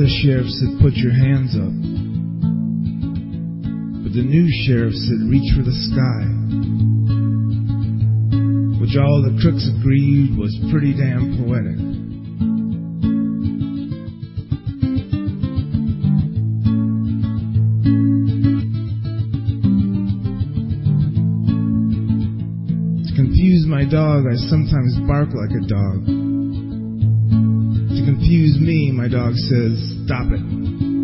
other sheriff said, put your hands up. But the new sheriff said, reach for the sky. Which all the crooks agreed was pretty damn poetic. To confuse my dog, I sometimes bark like a dog. To confuse me, my dog says, stop it.